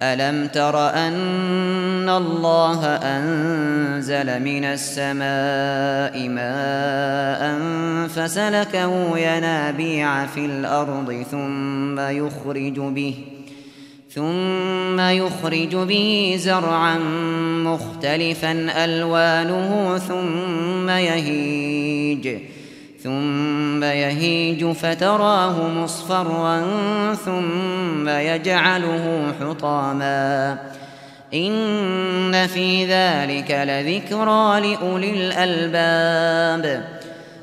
ألم تر أن الله أنزل من السماء ماء فسلكه ينابيع في الأرض ثم يخرج به زرعا مختلفا ألوانه ثم يهيج فتراه مصفرا ثم يجعله حطاما إن في ذلك لذكرى لأولي الألباب